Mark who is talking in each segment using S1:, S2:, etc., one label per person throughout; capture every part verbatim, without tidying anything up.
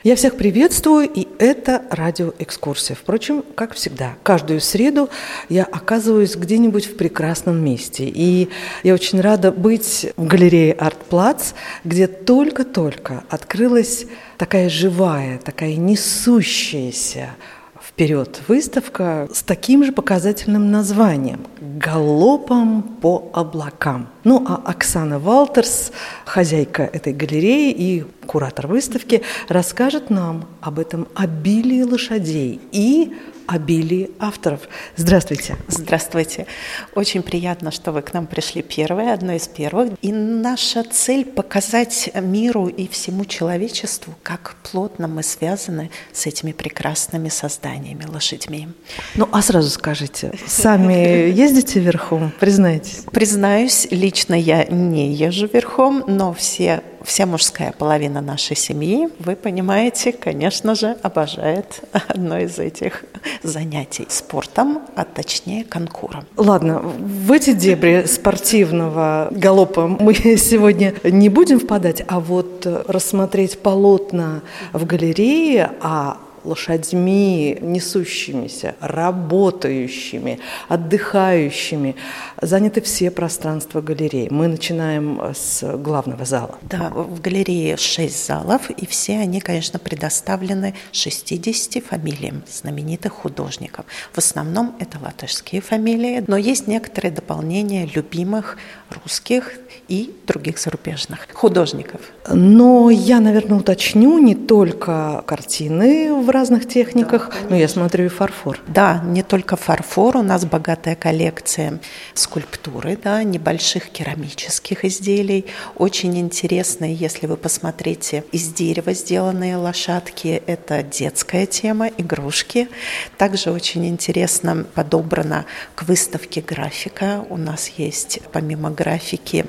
S1: Я всех приветствую, и это радиоэкскурсия. Впрочем, как всегда, каждую среду я оказываюсь где-нибудь в прекрасном месте. И я очень рада быть в галерее «Артплац», где только-только открылась такая живая, такая несущаяся вперед выставка с таким же показательным названием «Галопом по облакам». Ну, а Оксана Валтерс, хозяйка этой галереи и куратор выставки, расскажет нам об этом обилии лошадей и обилии авторов. Здравствуйте.
S2: Здравствуйте. Очень приятно, что вы к нам пришли первые, одной из первых. И наша цель – показать миру и всему человечеству, как плотно мы связаны с этими прекрасными созданиями, лошадьми.
S1: Ну, а сразу скажите, сами ездите верхом, признайтесь?
S2: Признаюсь, лично я не езжу верхом, но все... Вся мужская половина нашей семьи, вы понимаете, конечно же, обожает одно из этих занятий спортом, а точнее конкуром.
S1: Ладно, в эти дебри спортивного галопа мы сегодня не будем впадать, а вот рассмотреть полотна в галерее, а лошадьми, несущимися, работающими, отдыхающими, заняты все пространства галереи. Мы начинаем с главного зала.
S2: Да, в галерее шесть залов, и все они, конечно, предоставлены шестидесяти фамилиям знаменитых художников. В основном это латышские фамилии, но есть некоторые дополнения любимых русских и других зарубежных художников.
S1: Но я, наверное, уточню, не только картины в разных техниках, да, но я смотрю и фарфор.
S2: Да, не только фарфор, у нас богатая коллекция скульптуры, да, небольших керамических изделий. Очень интересные, если вы посмотрите, из дерева сделанные лошадки, это детская тема, игрушки. Также очень интересно подобрана к выставке графика. У нас есть, помимо графики,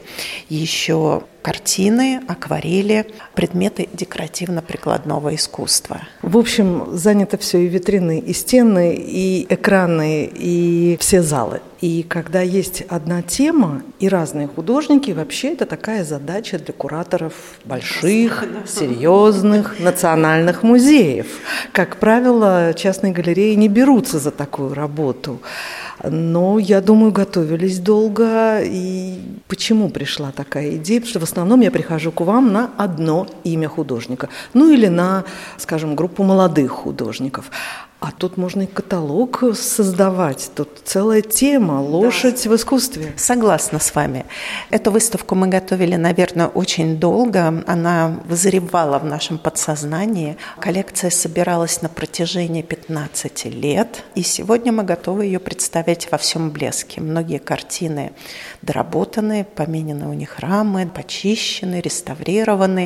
S2: еще картины, акварели, предметы декоративно-прикладного искусства.
S1: В общем, занято все и витрины, и стены, и экраны, и все залы. И когда есть одна тема и разные художники, вообще это такая задача для кураторов больших, серьезных национальных музеев. Как правило, частные галереи не берутся за такую работу. Но, я думаю, готовились долго. И почему пришла такая идея? Потому что в основном я прихожу к вам на одно имя художника. Ну или на, скажем, группу молодых художников. А тут можно и каталог создавать. Тут целая тема «Лошадь да. в искусстве».
S2: Согласна с вами. Эту выставку мы готовили, наверное, очень долго. Она вызревала в нашем подсознании. Коллекция собиралась на протяжении пятнадцати лет. И сегодня мы готовы ее представить во всем блеске. Многие картины доработаны, поменены у них рамы, почищены, реставрированы.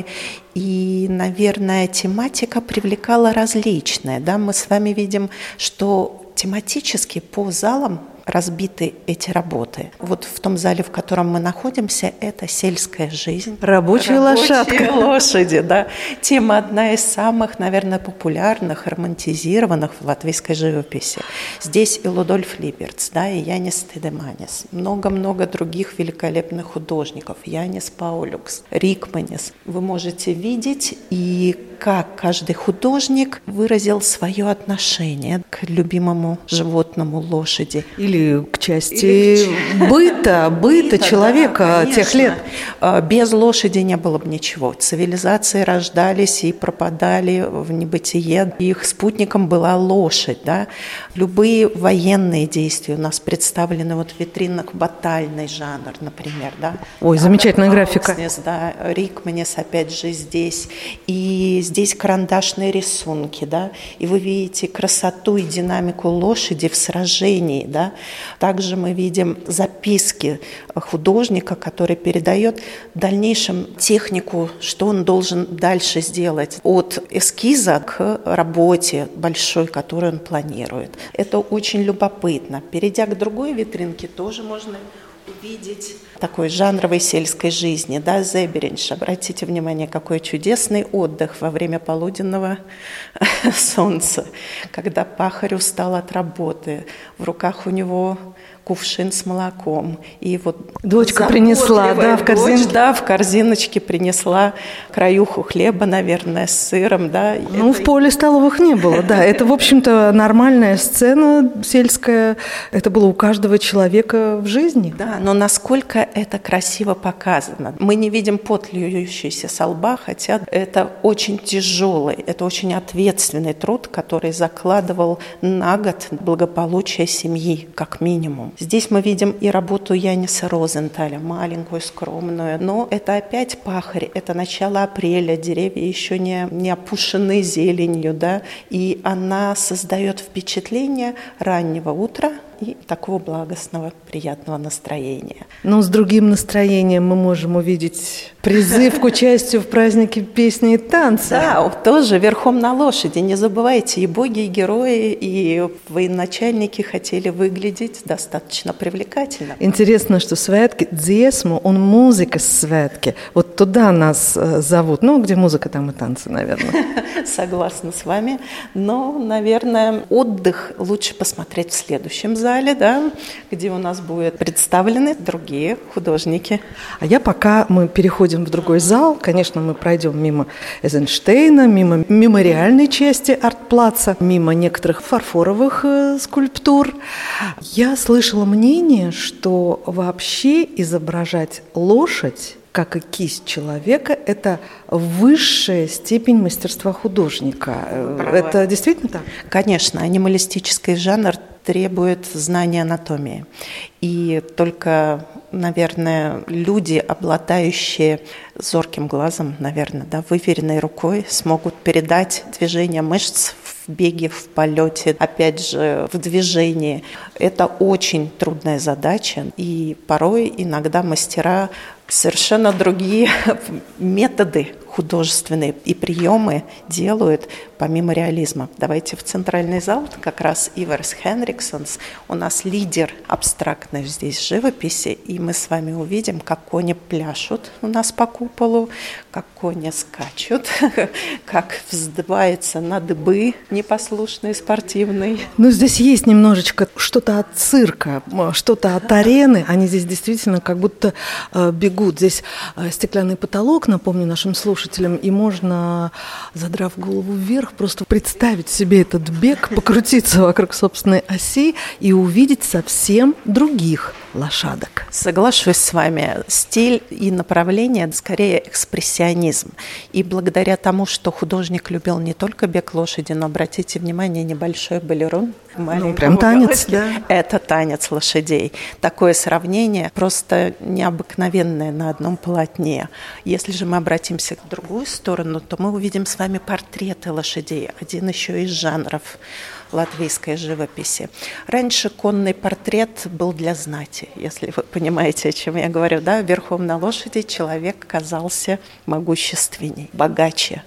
S2: И, наверное, тематика привлекала различная. Да? Мы с вами видим, что тематически по залам разбиты эти работы. Вот в том зале, в котором мы находимся, это сельская жизнь.
S1: Рабочая лошадка.
S2: Рабочие лошади, да. Тема одна из самых, наверное, популярных, романтизированных в латвийской живописи. Здесь и Людольф Либерц, да, и Янис Тедеманис. Много-много других великолепных художников. Янис Паулюкс, Рикманис. Вы можете видеть, и как каждый художник выразил свое отношение к любимому животному, лошади.
S1: Или к части Или... быта, быта человека да, тех лет.
S2: Без лошади не было бы ничего. Цивилизации рождались и пропадали в небытие. Их спутником была лошадь. Да? Любые военные действия у нас представлены вот в витринах, батальный жанр, например. Да?
S1: Ой, замечательная графика.
S2: Аукснес, да, Рикманис опять же здесь. И здесь карандашные рисунки. Да? И вы видите красоту и динамику лошади в сражении. Да? Также мы видим записки художника, который передает в дальнейшем технику, что он должен дальше сделать от эскиза к работе большой, которую он планирует. Это очень любопытно. Перейдя к другой витринке, тоже можно увидеть такой жанровой сельской жизни, да, Зеберинш. Обратите внимание, какой чудесный отдых во время полуденного солнца, когда пахарь устал от работы, в руках у него кувшин с молоком. И вот
S1: дочка принесла, да, в корзинке?
S2: Дочь, да, в корзиночке принесла краюху хлеба, наверное, с сыром, да.
S1: Ну,
S2: это...
S1: в поле столовых не было, да. Это, в общем-то, нормальная сцена сельская. Это было у каждого человека в жизни.
S2: Да, но насколько это красиво показано. Мы не видим пот, льющийся со лба, хотя это очень тяжелый, это очень ответственный труд, который закладывал на год благополучие семьи, как минимум. Здесь мы видим и работу Яниса Розенталя, маленькую, скромную, но это опять пахарь, это начало апреля, деревья еще не, не опушены зеленью, да, и она создает впечатление раннего утра и такого благостного, приятного настроения.
S1: Но с другим настроением мы можем увидеть призыв к участию в празднике песни и танца.
S2: Да, тоже верхом на лошади. Не забывайте, и боги, и герои, и военачальники хотели выглядеть достаточно привлекательно.
S1: Интересно, что святки, дзесму, он музыка святки. Вот туда нас зовут. Ну, где музыка, там и танцы, наверное.
S2: Согласна с вами. Но, наверное, отдых лучше посмотреть в следующем зале. зале, да, где у нас будут представлены другие художники.
S1: А я пока мы переходим в другой зал, конечно, мы пройдем мимо Эйзенштейна, мимо мемориальной части арт-плаца, мимо некоторых фарфоровых э, скульптур. Я слышала мнение, что вообще изображать лошадь, как и кисть человека, это высшая степень мастерства художника. Это действительно так?
S2: Конечно, анималистический жанр требует знания анатомии. И только, наверное, люди, обладающие зорким глазом, наверное, да, выверенной рукой, смогут передать движение мышц в беге, в полете, опять же, в движении. Это очень трудная задача, и порой иногда мастера совершенно другие методы художественные и приемы делают помимо реализма. Давайте в центральный зал, как раз Иверс Хенриксонс, у нас лидер абстрактной здесь живописи, и мы с вами увидим, как кони пляшут у нас по куполу, как кони скачут, как вздывается на дыбы непослушный, спортивный.
S1: Ну, здесь есть немножечко что-то от цирка, что-то от арены. Они здесь действительно как будто э, бегут. Здесь э, стеклянный потолок, напомню нашим слушателям, и можно, задрав голову вверх, просто представить себе этот бег, покрутиться вокруг собственной оси и увидеть совсем других лошадок.
S2: Соглашусь с вами. Стиль и направление скорее экспрессионизм. И благодаря тому, что художник любил не только бег лошади, но, обратите внимание, небольшой балерон.
S1: Ну, прям танец, да.
S2: Это танец лошадей. Такое сравнение просто необыкновенное на одном полотне. Если же мы обратимся в другую сторону, то мы увидим с вами портреты лошадей. Один еще из жанров латвийской живописи. Раньше конный портрет был для знати, если вы понимаете, о чем я говорю. Да? Верхом на лошади человек казался могущественней, богаче.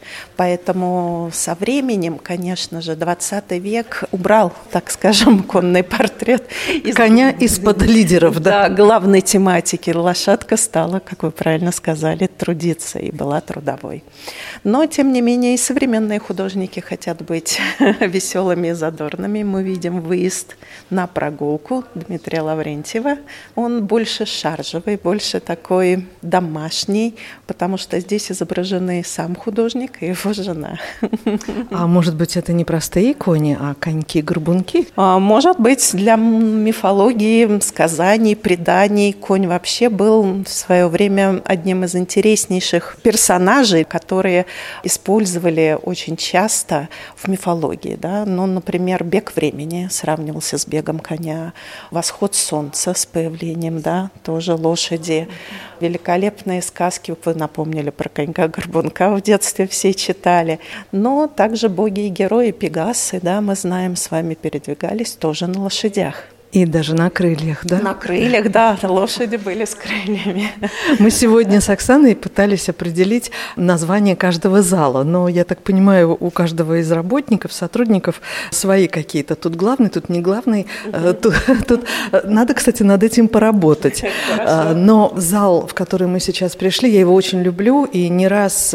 S2: Поэтому со временем, конечно же, двадцатый век убрал, так скажем, конный портрет. Из...
S1: Коня из-под лидеров, да?
S2: Да, главной тематики. Лошадка стала, как вы правильно сказали, трудиться и была трудовой. Но, тем не менее, и современные художники хотят быть веселыми и задорными. Мы видим выезд на прогулку Дмитрия Лаврентьева. Он больше шаржевый, больше такой домашний, потому что здесь изображены сам художник и его жена.
S1: А может быть, это не простые кони, а коньки-горбунки?
S2: А, может быть, для мифологии, сказаний, преданий конь вообще был в свое время одним из интереснейших персонажей, которые использовали очень часто в мифологии. Да? Ну, например, бег времени сравнивался с бегом коня, восход солнца с появлением, да, тоже лошади. Великолепные сказки, вы напомнили про конька-горбунка, в детстве все читали. Но также боги и герои Пегасы, да, мы знаем, с вами передвигались тоже на лошадях.
S1: И даже на крыльях, да?
S2: На крыльях, да, лошади были с крыльями.
S1: Мы сегодня с Оксаной пытались определить название каждого зала, но, я так понимаю, у каждого из работников, сотрудников свои какие-то. Тут главный, тут не главный. Uh-huh. Тут, тут надо, кстати, над этим поработать. Хорошо. Но зал, в который мы сейчас пришли, я его очень люблю, и не раз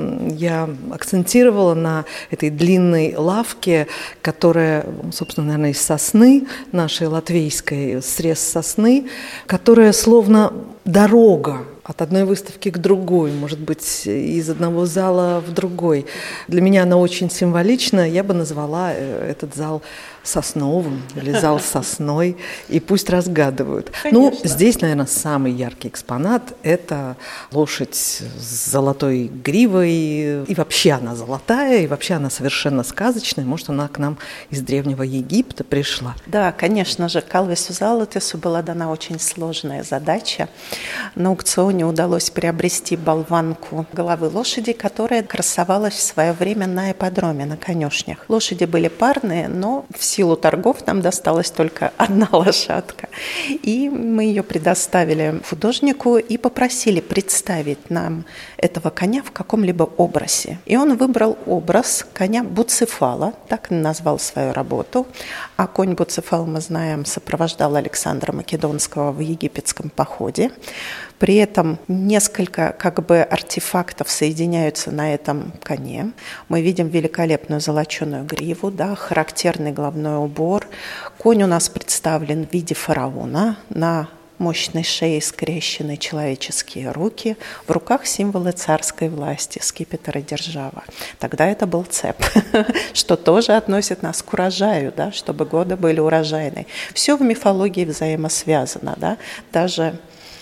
S1: я акцентировала на этой длинной лавке, которая, собственно, наверное, из сосны нашей латвийской, латвийской срез сосны, которая словно дорога от одной выставки к другой, может быть, из одного зала в другой. Для меня она очень символична. Я бы назвала этот зал сосновым или зал сосной, и пусть разгадывают. Конечно. Ну, здесь, наверное, самый яркий экспонат – это лошадь с золотой гривой, и вообще она золотая, и вообще она совершенно сказочная. Может, она к нам из Древнего Египта пришла.
S2: Да, конечно же, Калвису Залотису была дана очень сложная задача. На аукционе удалось приобрести болванку головы лошади, которая красовалась в свое время на ипподроме, на конюшнях. Лошади были парные, но в силу торгов нам досталась только одна лошадка. И мы ее предоставили художнику и попросили представить нам этого коня в каком-либо образе. И он выбрал образ коня Буцефала, так назвал свою работу. А конь Буцефал, мы знаем, сопровождал Александра Македонского в египетском походе. При этом несколько как бы артефактов соединяются на этом коне. Мы видим великолепную золоченую гриву, да, характерный головной убор. Конь у нас представлен в виде фараона, на мощной шее скрещены человеческие руки, в руках символы царской власти, скипетр и держава. Тогда это был цеп, что тоже относит нас к урожаю, да, чтобы годы были урожайные. Все в мифологии взаимосвязано, да, даже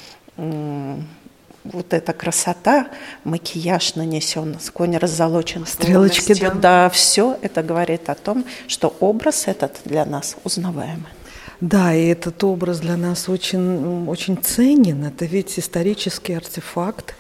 S2: вот эта красота, макияж нанесен, конь раззолочен
S1: стрелочки,
S2: да. да, все это говорит о том, что образ этот для нас узнаваемый.
S1: Да, и этот образ для нас очень, очень ценен. Это ведь исторический артефакт.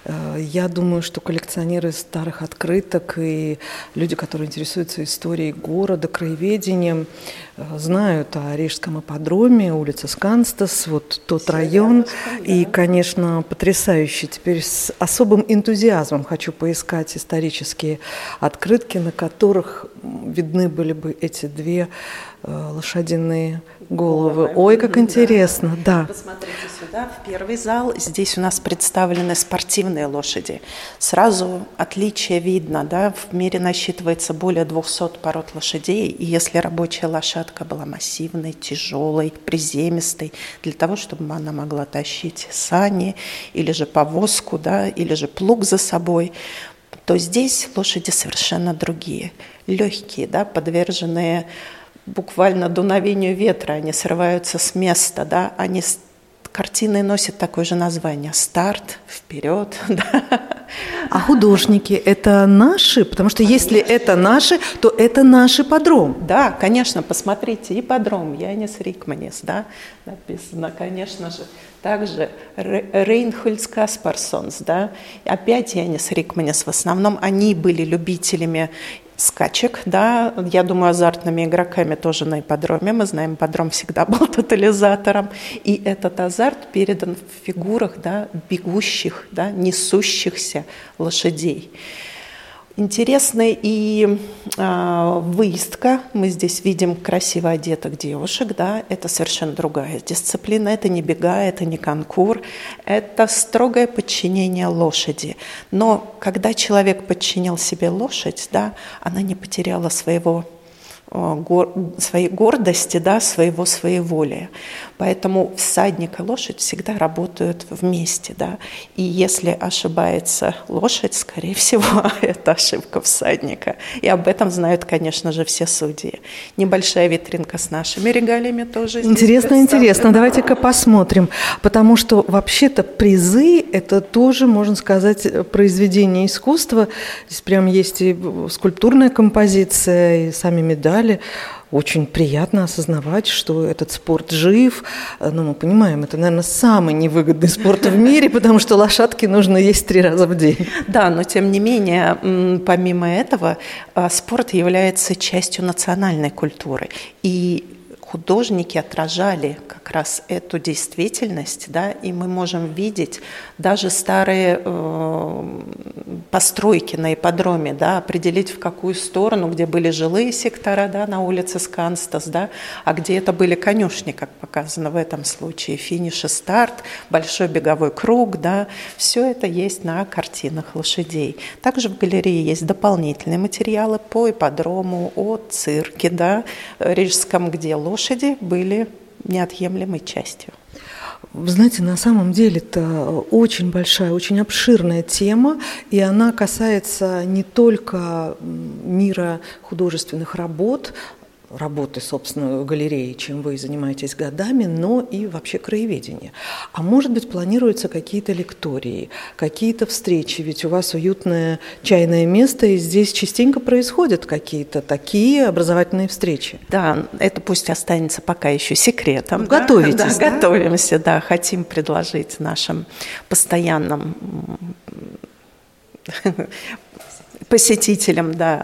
S1: Я думаю, что коллекционеры старых открыток и люди, которые интересуются историей города, краеведением, знают о Рижском ипподроме, улица Сканстас, вот тот Все район. Рядом, да. И, конечно, потрясающе. Теперь с особым энтузиазмом хочу поискать исторические открытки, на которых видны были бы эти две лошадиные головы. Головы. Ой, как интересно, да.
S2: Посмотрите сюда, в первый зал. Здесь у нас представлены спортивные лошади. Сразу отличие видно, да, в мире насчитывается более двухсот пород лошадей, и если рабочая лошадка была массивной, тяжелой, приземистой, для того, чтобы она могла тащить сани, или же повозку, да, или же плуг за собой, то здесь лошади совершенно другие, легкие, да, подверженные буквально дуновению ветра, они срываются с места, да, они картины носят такое же название: старт, вперед. Да.
S1: А художники это наши? Потому что конечно. Если это наши, то это наш ипподром.
S2: Да, конечно, посмотрите, ипподром Янис Рикманис, да, написано, конечно же. Также Рейнхольдс Каспарсонс, да, опять Янис Рикманис. В основном они были любителями скачек, да, я думаю, азартными игроками тоже на ипподроме. Мы знаем, ипподром всегда был тотализатором. И этот азарт передан в фигурах, да, бегущих, да, несущихся лошадей. Интересная и э, выездка. Мы здесь видим красиво одетых девушек. Да? Это совершенно другая дисциплина. Это не бега, это не конкур. Это строгое подчинение лошади. Но когда человек подчинил себе лошадь, да, она не потеряла своего, э, гор, своей гордости, да, своего своеволия. Поэтому всадник и лошадь всегда работают вместе. Да? И если ошибается лошадь, скорее всего, это ошибка всадника. И об этом знают, конечно же, все судьи. Небольшая витринка с нашими регалиями тоже.
S1: Интересно, интересно. Давайте-ка посмотрим. Потому что вообще-то призы – это тоже, можно сказать, произведение искусства. Здесь прям есть и скульптурная композиция, и сами медали. Очень приятно осознавать, что этот спорт жив. Но мы понимаем, это, наверное, самый невыгодный спорт в мире, потому что лошадке нужно есть три раза в день.
S2: Да, но тем не менее, помимо этого, спорт является частью национальной культуры. И художники отражали как раз эту действительность, да, и мы можем видеть даже старые э, постройки на ипподроме, да, определить, в какую сторону, где были жилые сектора, да, на улице Сканстас, да, а где это были конюшни, как показано в этом случае, финиш и старт, большой беговой круг, да, все это есть на картинах лошадей. Также в галерее есть дополнительные материалы по ипподрому, о цирке, да, рижском, где лошади Лошади были неотъемлемой частью.
S1: Вы знаете, на самом деле это очень большая, очень обширная тема, и она касается не только мира художественных работ, работы, собственно, галереи, чем вы занимаетесь годами, но и вообще краеведения. А может быть, планируются какие-то лектории, какие-то встречи, ведь у вас уютное чайное место, и здесь частенько происходят какие-то такие образовательные встречи.
S2: Да, это пусть останется пока еще секретом.
S1: Ну, готовитесь,
S2: да?
S1: да?
S2: Готовимся, да, хотим предложить нашим постоянным посетителям, да,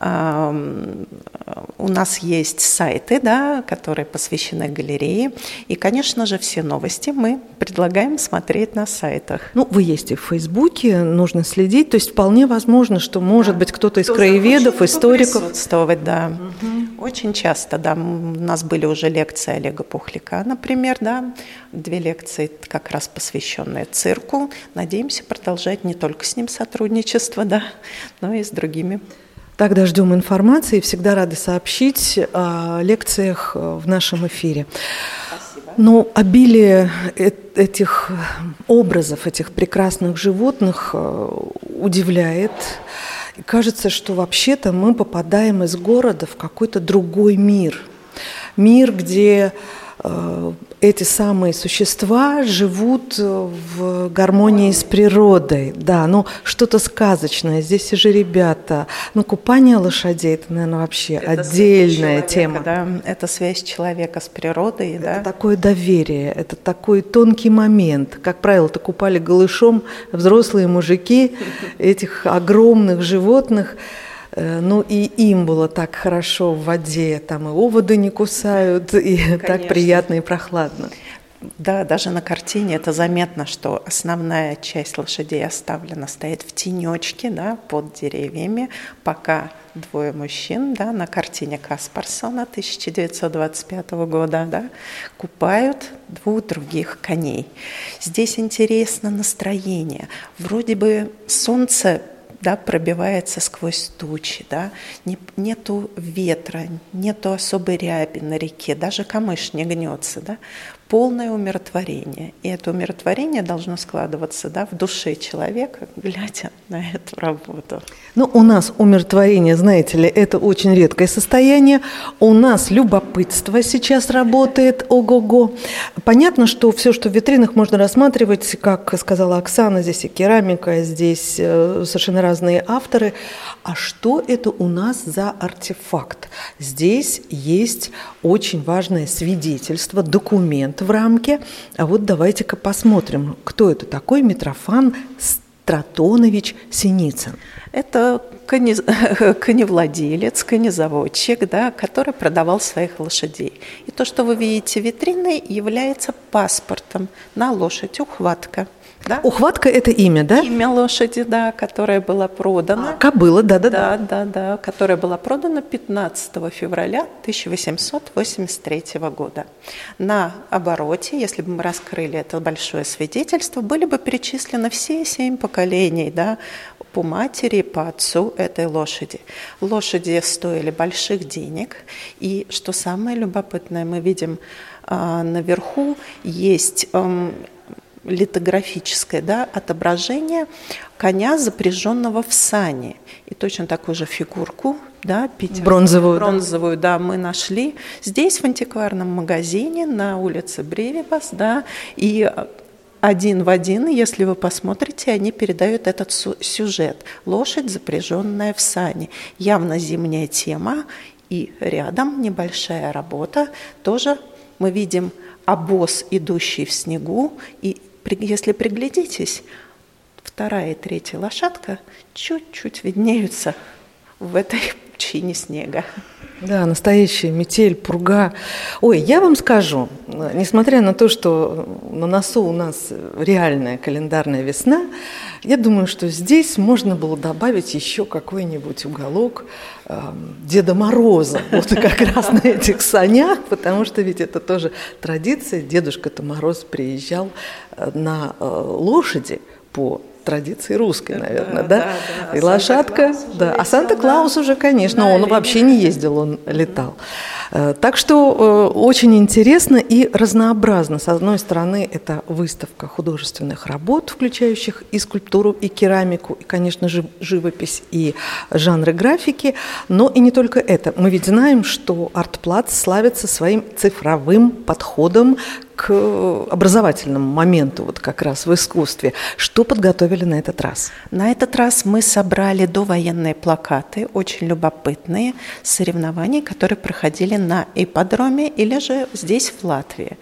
S2: у нас есть сайты, да, которые посвящены галерее, и, конечно же, все новости мы предлагаем смотреть на сайтах.
S1: Ну, вы есть и в Фейсбуке, нужно следить, то есть вполне возможно, что, может да. быть, кто-то из кто краеведов, историков.
S2: Присутствовать, да. Угу. Очень часто, да, у нас были уже лекции Олега Пухляка, например, да, две лекции как раз посвященные цирку. Надеемся продолжать не только с ним сотрудничество, да, но и с другими.
S1: Тогда ждем информации, всегда рады сообщить о лекциях в нашем эфире.
S2: Спасибо.
S1: Но обилие этих образов, этих прекрасных животных удивляет. И кажется, что вообще-то мы попадаем из города в какой-то другой мир. Мир, где эти самые существа живут в гармонии с природой. Да, ну что-то сказочное. Здесь и же ребята. Ну, купание лошадей, это, наверное, вообще это отдельная
S2: человека,
S1: тема.
S2: Да? Это связь человека с природой.
S1: Это
S2: да?
S1: такое доверие, это такой тонкий момент. Как правило-то купали голышом взрослые мужики этих огромных животных. Ну и им было так хорошо в воде, там и оводы не кусают, и конечно. Так приятно и прохладно.
S2: Да, даже на картине это заметно, что основная часть лошадей оставлена, стоит в тенечке, да, под деревьями, пока двое мужчин, да, на картине Каспарсона тысяча девятьсот двадцать пятого года, да, купают двух других коней. Здесь интересно настроение. Вроде бы солнце, да, пробивается сквозь тучи, да, не, нету ветра, нету особой ряби на реке, даже камыш не гнется, да, полное умиротворение. И это умиротворение должно складываться, да, в душе человека, глядя на эту работу.
S1: Ну, у нас умиротворение, знаете ли, это очень редкое состояние. У нас любопытство сейчас работает, ого-го. Понятно, что все, что в витринах, можно рассматривать, как сказала Оксана, здесь и керамика, здесь совершенно разные авторы. А что это у нас за артефакт? Здесь есть очень важное свидетельство, документ в рамке. А вот давайте-ка посмотрим, кто это такой Митрофан Стратонович Синицын.
S2: Это коне... коневладелец, конезаводчик, да, который продавал своих лошадей. И то, что вы видите витриной, является паспортом на лошадь, ухватка. Да?
S1: Ухватка – это имя, да?
S2: Имя лошади, да, которая была продана.
S1: А, кобыла,
S2: Да,
S1: да-да-да.
S2: да, да, которая была продана пятнадцатого февраля тысяча восемьсот восемьдесят третьего года. На обороте, если бы мы раскрыли это большое свидетельство, были бы перечислены все семь поколений, да, по матери и по отцу этой лошади. Лошади стоили больших денег. И, что самое любопытное, мы видим а, наверху есть... А, литографическое, да, отображение коня, запряженного в сани. И точно такую же фигурку, да, питерскую,
S1: бронзовую,
S2: бронзовую, да. да, мы нашли здесь в антикварном магазине на улице Бревибас, да, и один в один, если вы посмотрите, они передают этот сюжет. Лошадь, запряженная в сани. Явно зимняя тема, и рядом небольшая работа. Тоже мы видим обоз, идущий в снегу, и если приглядитесь, вторая и третья лошадка чуть-чуть виднеются в этой пучине снега.
S1: Да, настоящая метель, пурга. Ой, я вам скажу, несмотря на то, что на носу у нас реальная календарная весна, я думаю, что здесь можно было добавить еще какой-нибудь уголок э, Деда Мороза, вот как раз на этих санях, потому что ведь это тоже традиция. Дедушка-то Мороз приезжал на э, лошади по традиции русской, наверное, да?
S2: Да, да, да.
S1: И лошадка, да. А Санта-Клаус уже, конечно, он вообще не ездил, он летал. Так что очень интересно и разнообразно. С одной стороны, это выставка художественных работ, включающих и скульптуру, и керамику, и, конечно же, живопись и жанры графики. Но и не только это. Мы ведь знаем, что Art-Platz славится своим цифровым подходом к образовательному моменту, вот как раз в искусстве. Что подготовили на этот раз?
S2: На этот раз мы собрали довоенные плакаты, очень любопытные, соревнований, которые проходили на ипподроме или же здесь, в Латвии.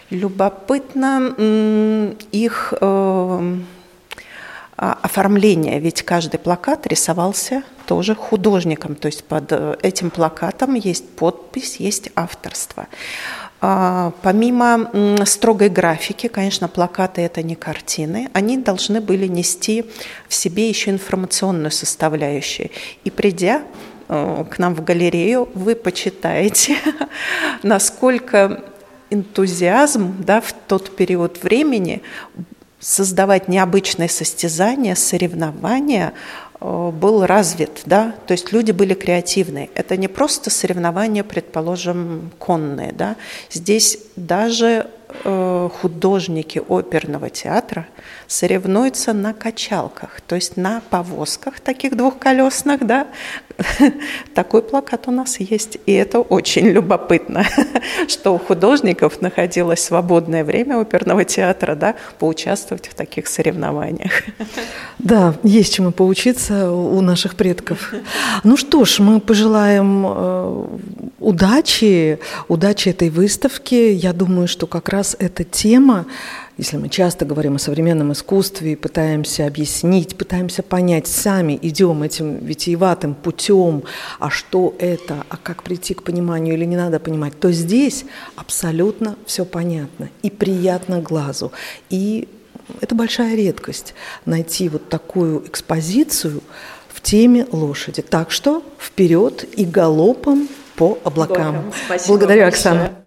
S2: Любопытно их э, оформление, ведь каждый плакат рисовался тоже художником, то есть под этим плакатом есть подпись, есть авторство. Помимо строгой графики, конечно, плакаты – это не картины, они должны были нести в себе еще информационную составляющую. И придя к нам в галерею, вы почитаете, насколько энтузиазм, да, в тот период времени создавать необычные состязания, соревнования был развит, да, то есть люди были креативны. Это не просто соревнования, предположим, конные, да. Здесь даже э, художники оперного театра соревнуются на качалках, то есть на повозках таких двухколесных, да. Такой плакат у нас есть, и это очень любопытно, что у художников находилось свободное время оперного театра, да, поучаствовать в таких соревнованиях.
S1: Да, есть чему поучиться у наших предков. Ну что ж, мы пожелаем удачи, удачи этой выставке. Я думаю, что как раз эта тема, если мы часто говорим о современном искусстве, пытаемся объяснить, пытаемся понять, сами идем этим витиеватым путем, а что это, а как прийти к пониманию или не надо понимать, то здесь абсолютно все понятно и приятно глазу. И это большая редкость найти вот такую экспозицию в теме лошади. Так что вперед и галопом по облакам.
S2: Спасибо
S1: Благодарю,
S2: большое.
S1: Оксана.